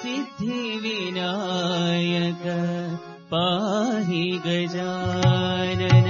सिद्धिविनायक पाहि गजानन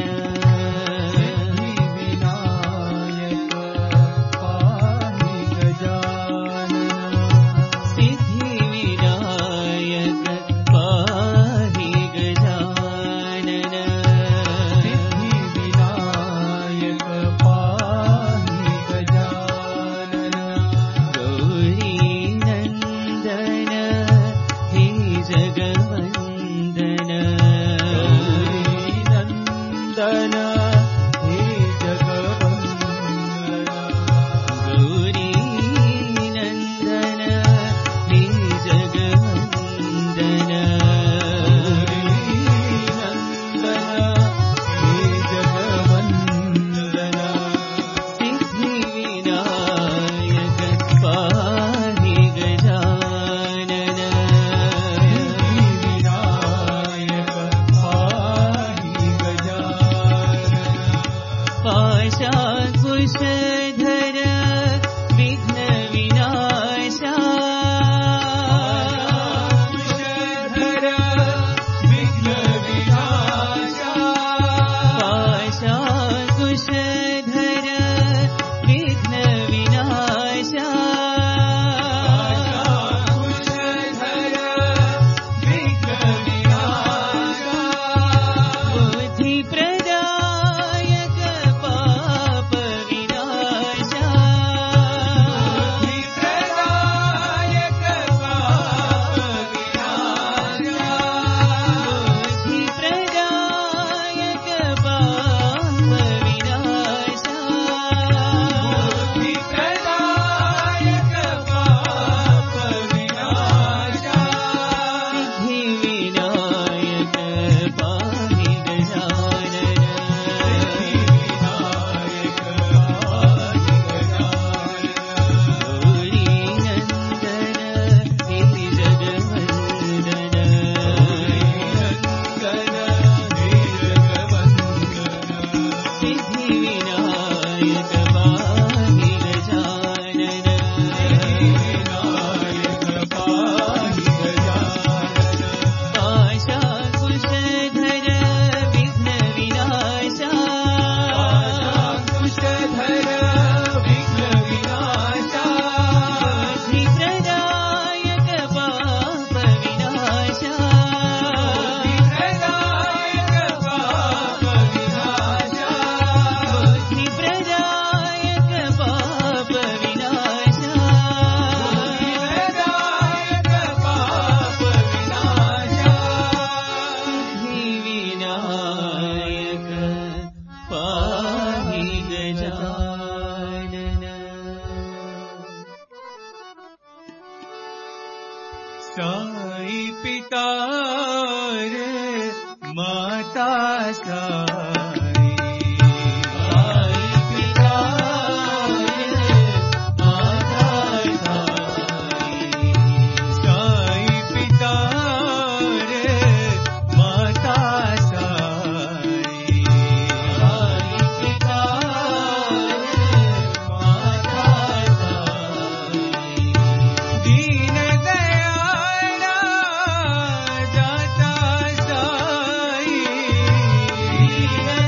जाता साई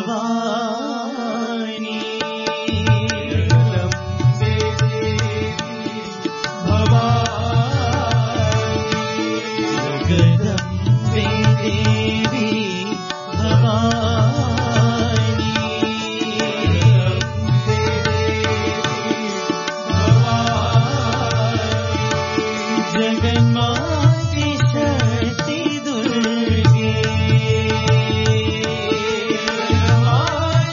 भवानी जगदम्बे देवी भवानी जगन्माते शक्ति दुर्गे जगन्माते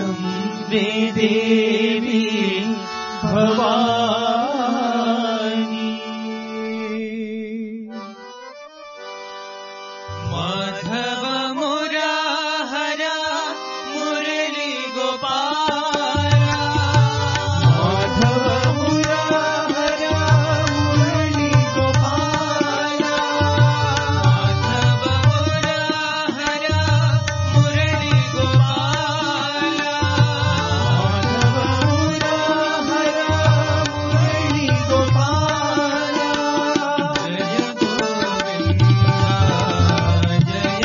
अम्बे देवी भवानी। माधव मुराहरा मुरली गोपाला, माधव मुराहरा मुरली गोपाला, माधव मुराहरा मुरली गोपाला, माधव मुराहरा मुरली गोपाला। जय गोविंदा जय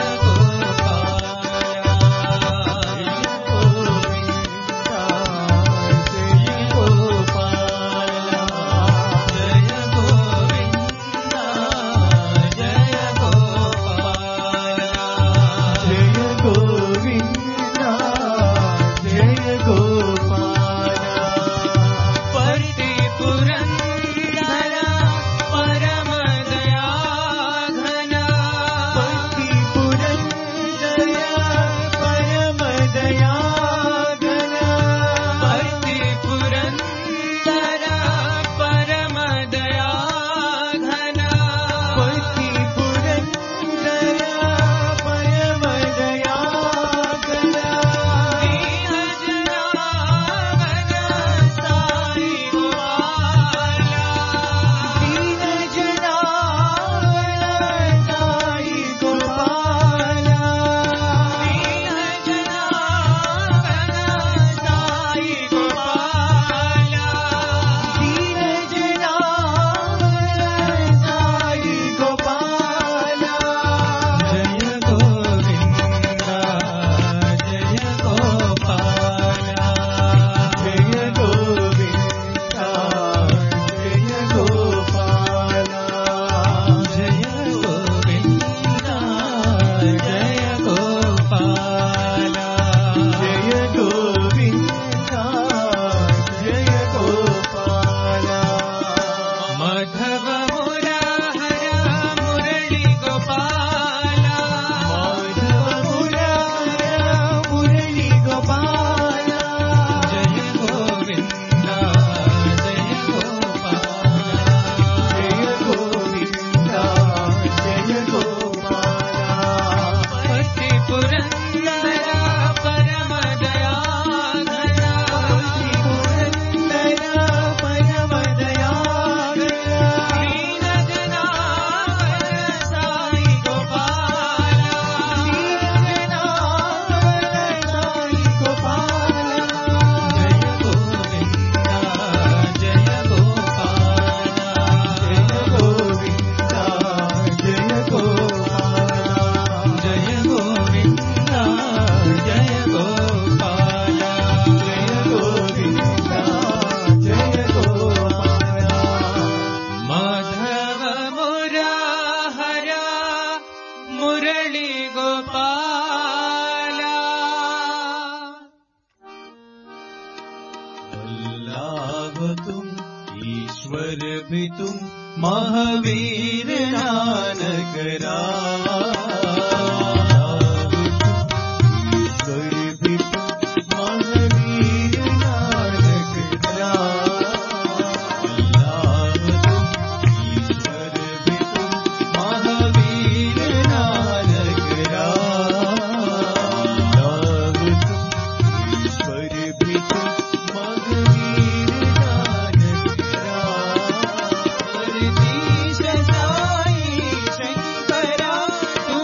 ईश्वर भी तुम महावीर नानक ईश्वर भी तुम महावीर नानक ईश्वर भी तुम महावीर नानक ईश्वर भी तुम महावीर नानक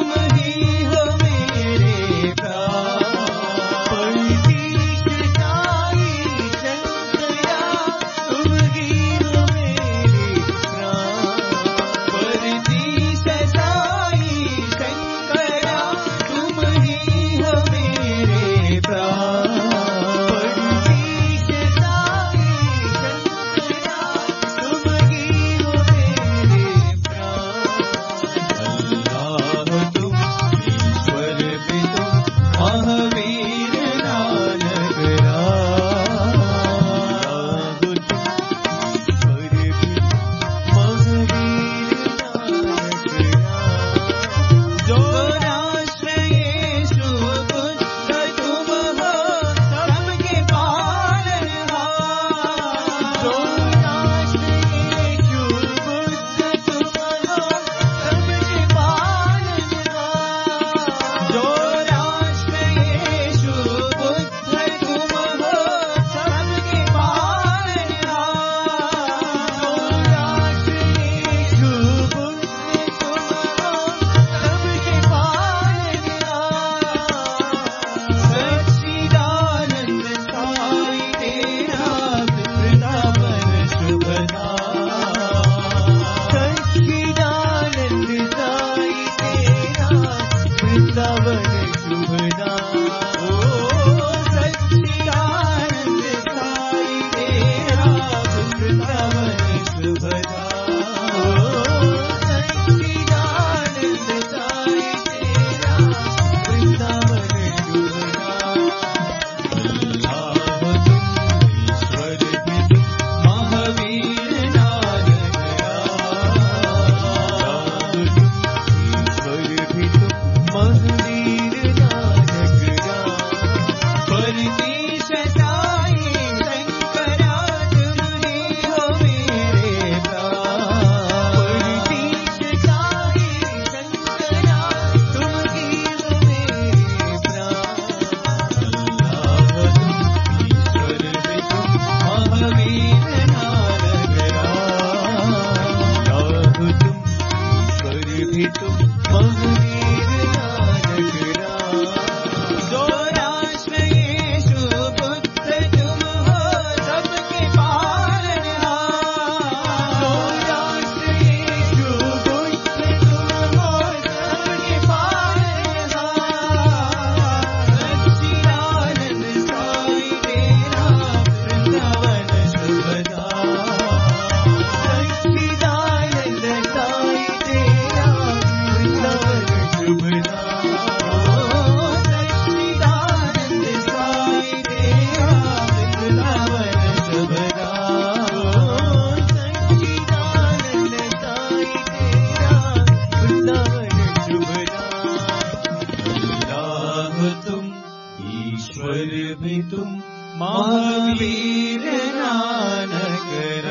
महावीर नानक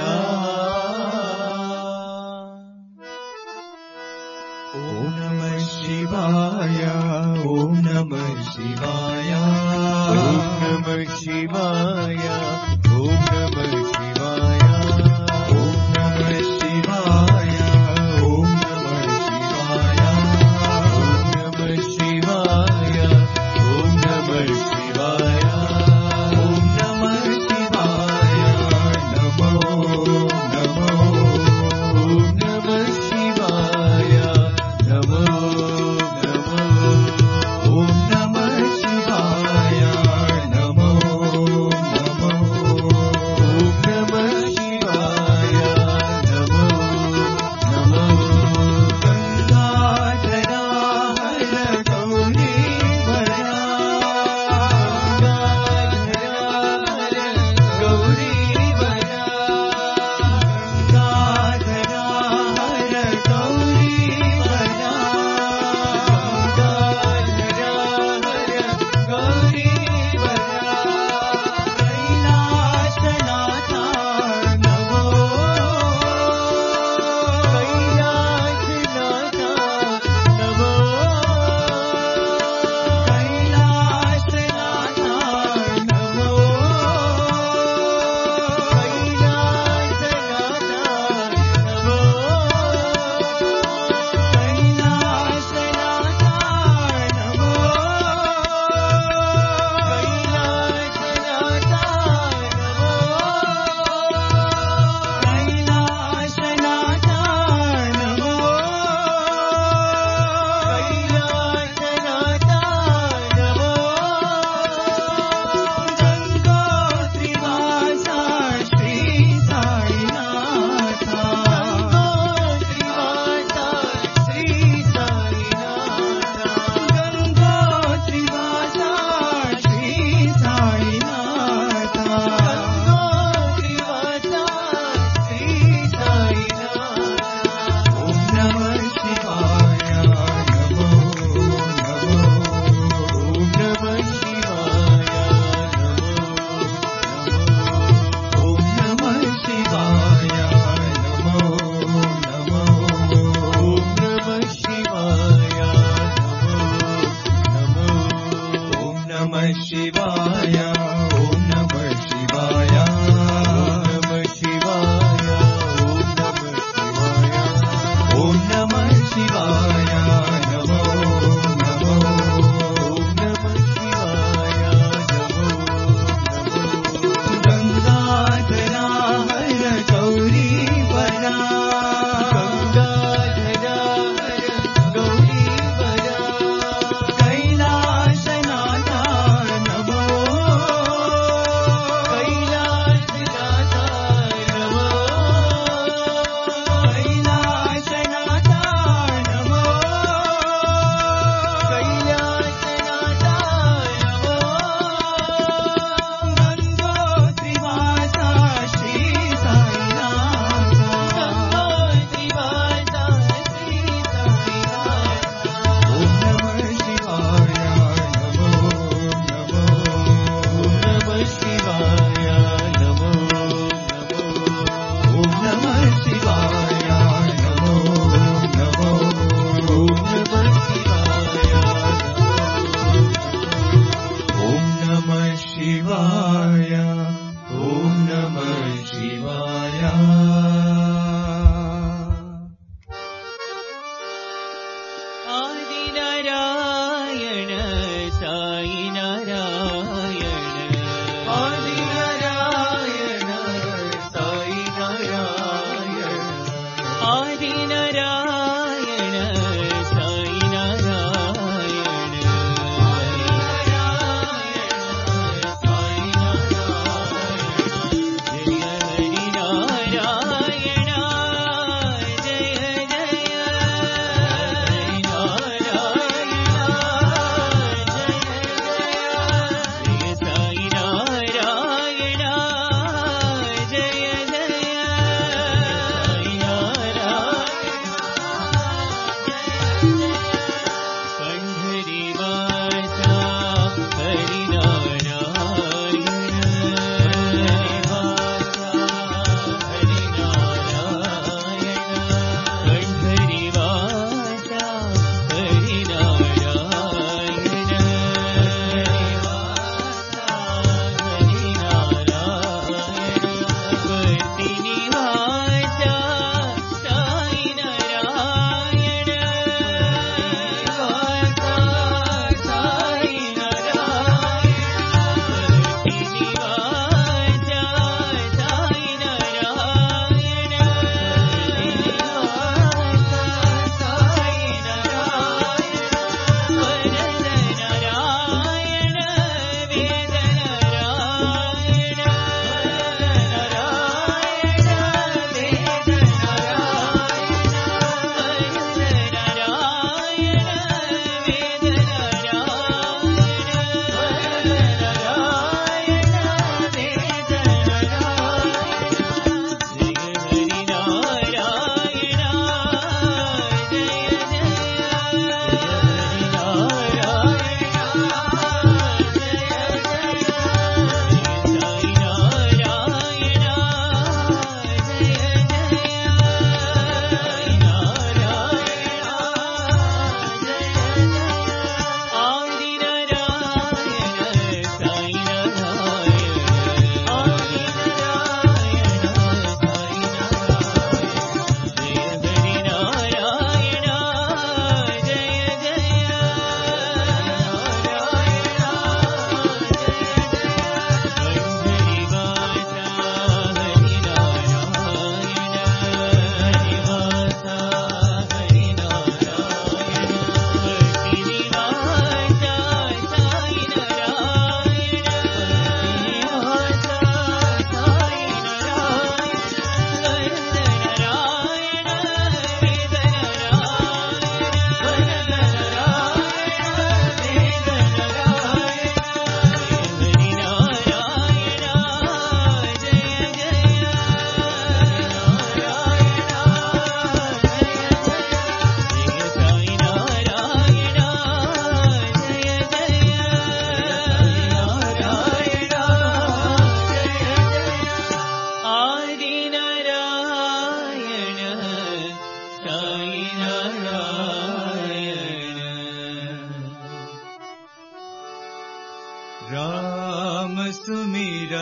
ओम नमः शिवाय ओम नमः शिवाय ओम नमः शिवाय ओम नमः शिवाय ओम नमः शिवाय ओम नमः शिवाय ओम नमः शिवाय ओम नमः शिवाय नमो नमो ओम नमः शिवाय नमो नमो ओम नमः शिवाय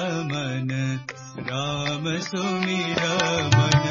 मन राम सुमिर मन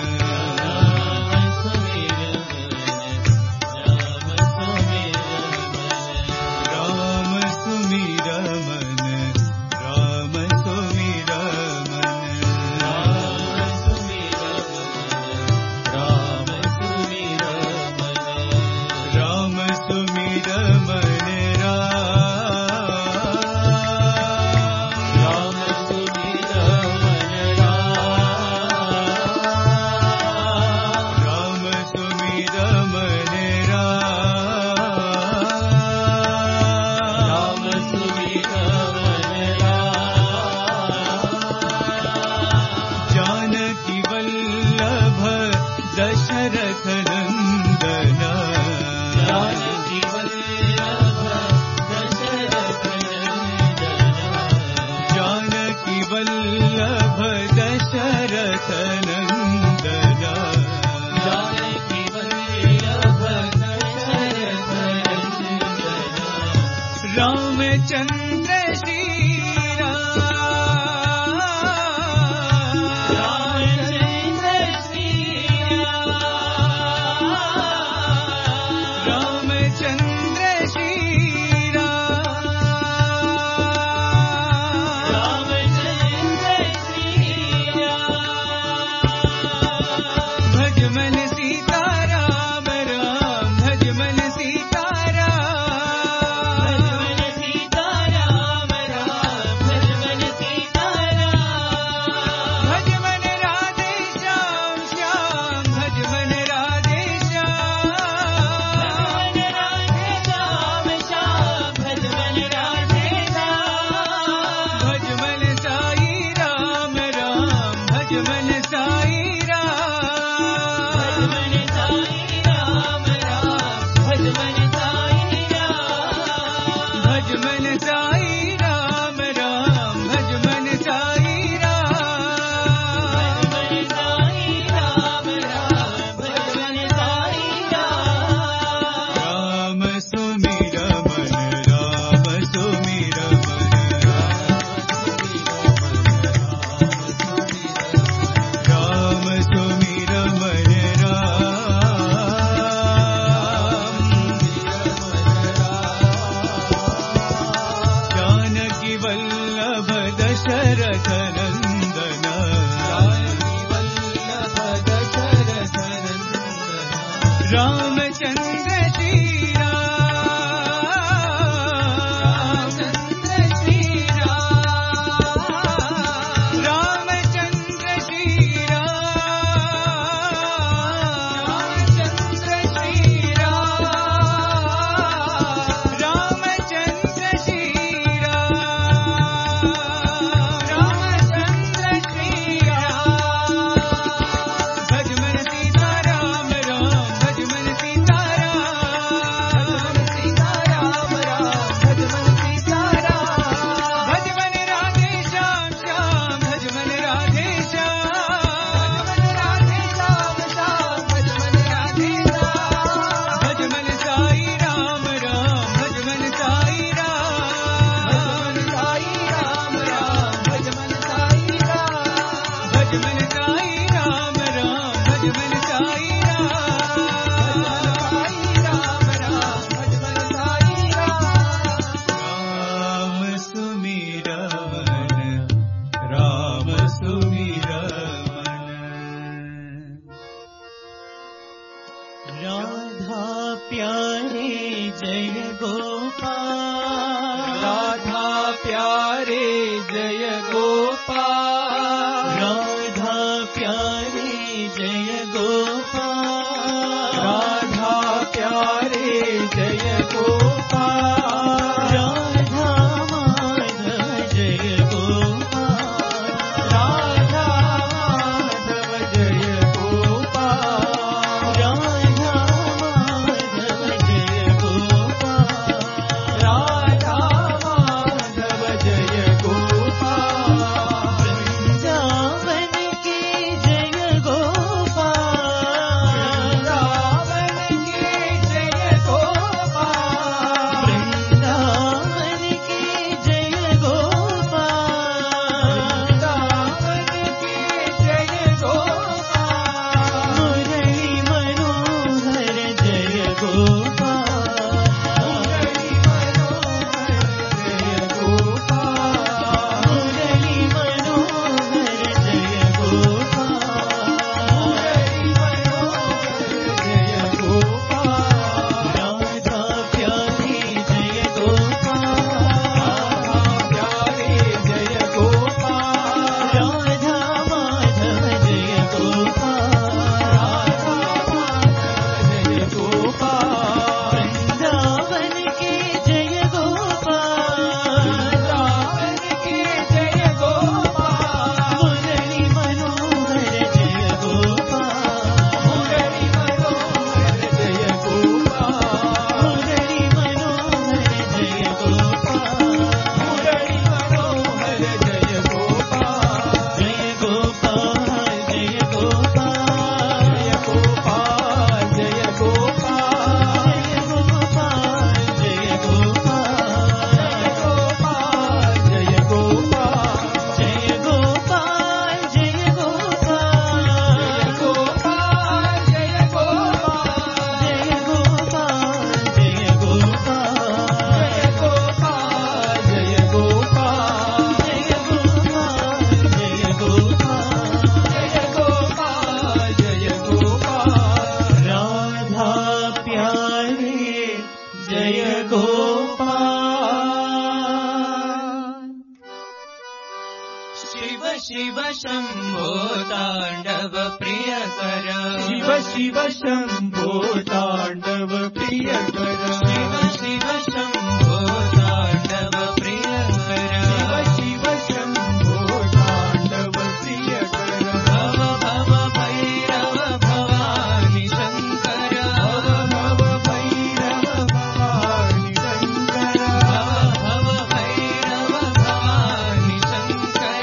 शिव शिव शम्भो ताण्डव प्रियकर शिव शिव शम्भो ताण्डव प्रियकर शिव शिव शम्भो ताण्डव प्रियकर शिव शिव शम्भो ताण्डव प्रियकर भव भव भैरव भवानि शङ्कर भव भैरव भवानि शङ्कर भव भैरव भवानि शङ्कर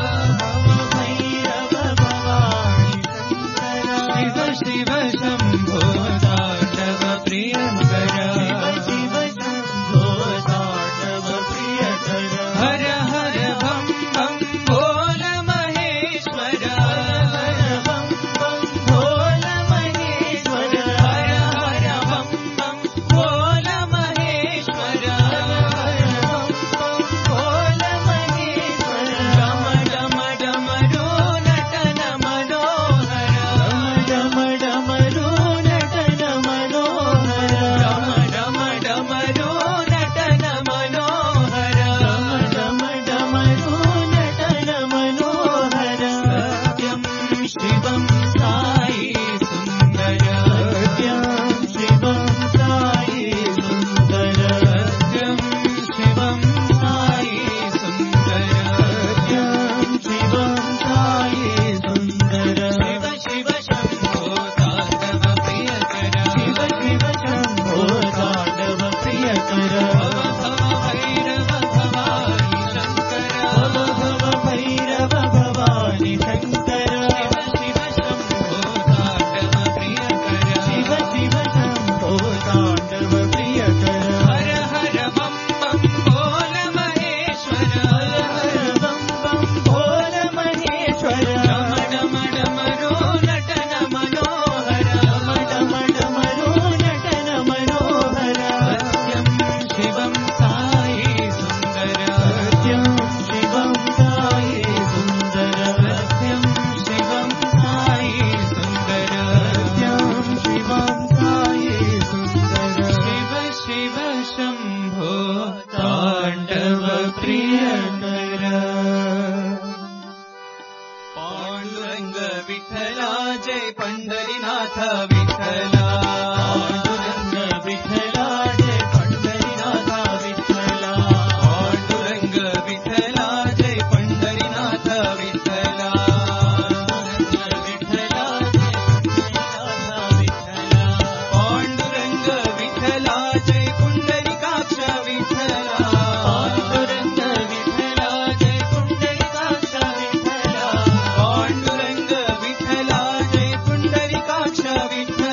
भैरव भवानि शङ्कर शिव शिव शम्भो ताण्डव प्रियकर शिव शम्भो ताण्डव प्रियकर हर हर भं भं भोल महेश्वर हर बम बम भोल महेश्वर हर हर भं भं भोल महेश्वर हर बम बम भोल महेश्वर डम डम डमरू नटन मनोहर डम डमरू नटन मनोहर डम डम डमरू नटन मनोहर डम डमरू नटन मनोहर सत्यं शिवं साई सुन्दर सत्यं शिवं साई सुन्दर सत्यं शिवं साई सुन्दर सत्यं शिवं साई सुन्दर शिव शिव शम्भो ताण्डव प्रियकर शिव शिव शम्भो ताण्डव प्रियकर भव भव भैरव भवानि शङ्कर भव भव भैरव भवानि शङ्कर शिव शिव शम्भो ताण्डव प्रियकर शिव शिव शम्भो ताण्डव प्रियकर हर हर बं बं भोल महेश्वर हर बम बम भोल महेश्वर डम डम डमरू नटन मनोहर डम डमरू नटन मनोहर सत्यं शिवं साई सुन्दर सत्यं शिवं साई सुन्दर सत्यं शिवं साई सुन्दर सत्यं शिवं साई सुन्दर शिव शिव शम्भो ताण्डव प्रियकर पाण्डुरङ्ग विठ्ठला जय पंढरीनाथ विठ्ठला पाण्डुरङ्ग विठ्ठला जय पंढरीनाथ विठ्ठला पाण्डुरङ्ग विठ्ठला जय पंढरीनाथ विठ्ठला विठ्ठला जय पंढरीनाथ विठ्ठला पाण्डुरङ्ग विठ्ठला जय पुण्डरीकाक्ष विठ्ठला पाण्डुरङ्ग विठ्ठला जय पुण्डरीकाक्ष विठ्ठला पाण्डुरङ्ग विठ्ठला जय पुण्डरीकाक्ष विठ्ठला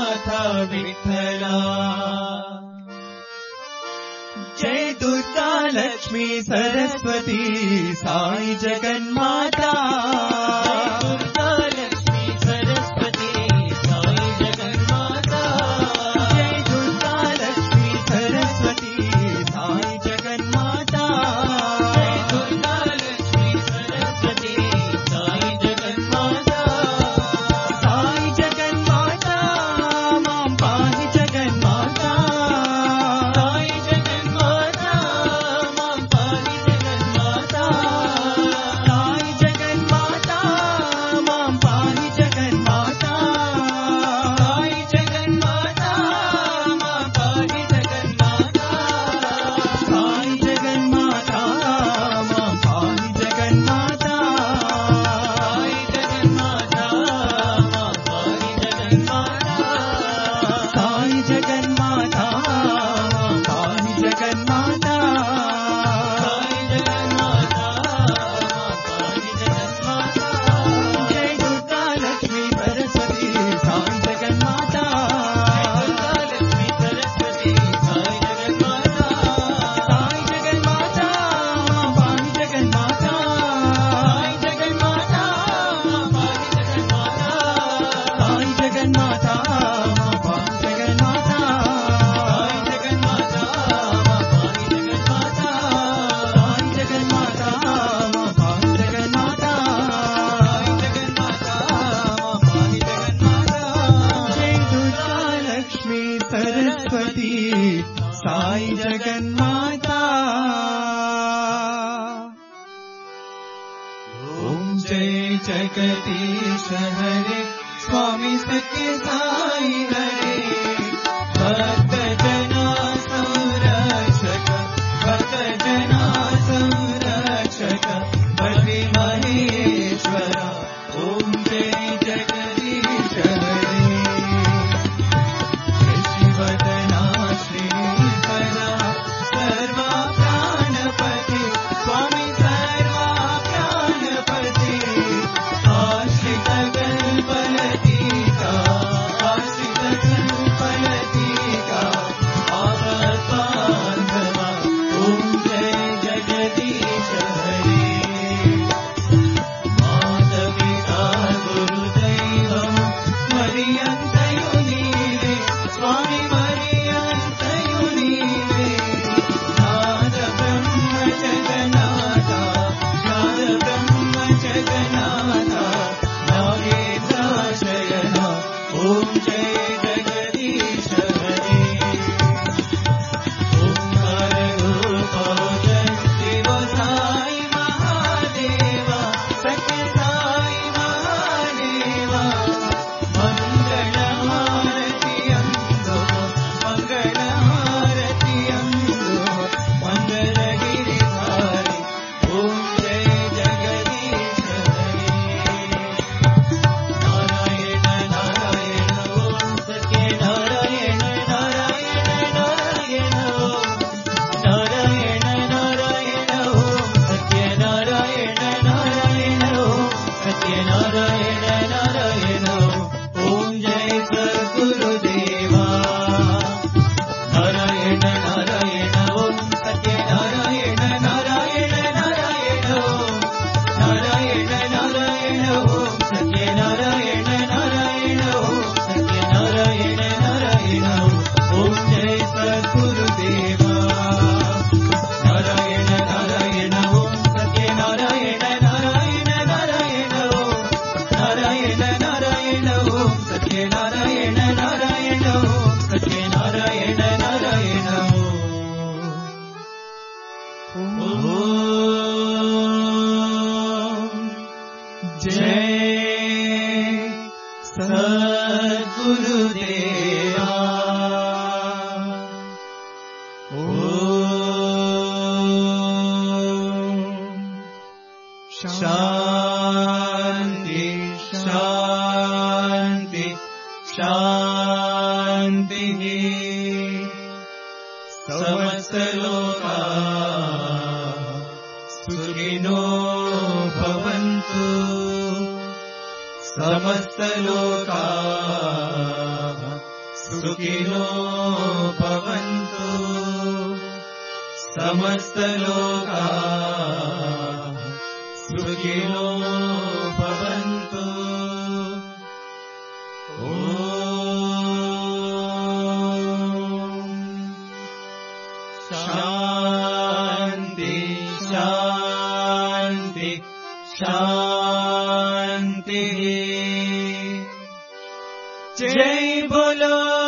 जगन्नाथ विठ्ठला जय दुर्गा लक्ष्मी सरस्वती साई जगन्माता दुर्गा लक्ष्मी सरस्वती साई जगन्माता जय दुर्गा लक्ष्मी सरस्वती साई जगन्माता जय दुर्गा लक्ष्मी सरस्वती साई जगन्माता साई जगन्माता मां पाहि जगन्माता साई जगन्माता मां पाहि जगन्माता साई जगन्माता मां पाहि जगन्माता साई जगन्माता मां पाहि जगन्माता साई जगन्माता मां पाहि जगन्माता साई जगन्माता मां पाहि जगन्माता साई जगन्माता मां पाहि जगन्माता साई जगन्माता मां पाहि जगन्माता जय दुर्गा लक्ष्मी सरस्वती साई जगन्माता जय दुर्गा लक्ष्मी सरस्वती साई जगन्माता साई जगन्माता मां पाहि जगन्माता साई जगन्माता मां पाहि जगन्माता साई जगन्माता मां पाहि जगन्माता साई जगन्माता मां पाहि जगन्माता साई जगन्माता मां पाहि जगन्माता साई जगन्माता मां पाहि जगन्माता जय दुर्गा लक्ष्मी सरस्वती साई जगन्माता ओम जय जगदीश हरे स्वामी सत्य साई हरे भक्त जना संरक्षक भक्त जना संरक्षक बलि महेश्वर ओम जय जगदीश हरे शिवदना श्रीकरा सर्वा प्राणपति स्वामी सर्वा प्राणपति आश्रित कल्पलतीका आश्रित कल्पलतीका आपद्बान्धवा ओम जय जगदीश हरे मातपिता गुरुदैवं मरियन्तयो नीवे स्वामी मरियन्तयो नीवे नाद ब्रह्म जगन्नाथा नाद ब्रह्म जगन्नाथा नागेन्द्राशयना ओम जय जगदीश हरे ओंकार रूपं शिव साई महादेवा सत्य साई महादेवा मंगलहारति अंदो मंगलहारति अंदो मंगलगिरिधारी ओम जय जगदीश हरे नारायण नारायण ओम सत्य नारायण नारायण नारायण ओम नारायण नारायण ओम सत्य नारायण नारायण ओम सत्य नारायण नारायण ओम जय सद्गुरुदेवा नारायण नारायण ओम सत्य नारायण नारायण नारायण ओम नारायण नारायण ओम सत्य नारायण नारायण ओम सत्य नारायण नारायण ओम जय सद्गुरुदेवा नारायण नारायण ओम सत्य नारायण नारायण नारायण ओम नारायण नारायण ओम सत्य नारायण नारायण ओम सत्य नारायण नारायण ओम जय सद्गुरुदेवा ओम शांति शांति शांति समस्त लोका सुखिनो भवन्तु समस्त लोका సుఖినో భవంతు సమస్త లోకా సుఖినో భవంతు. శాంతి శాంతి శాంతి. జై బోలో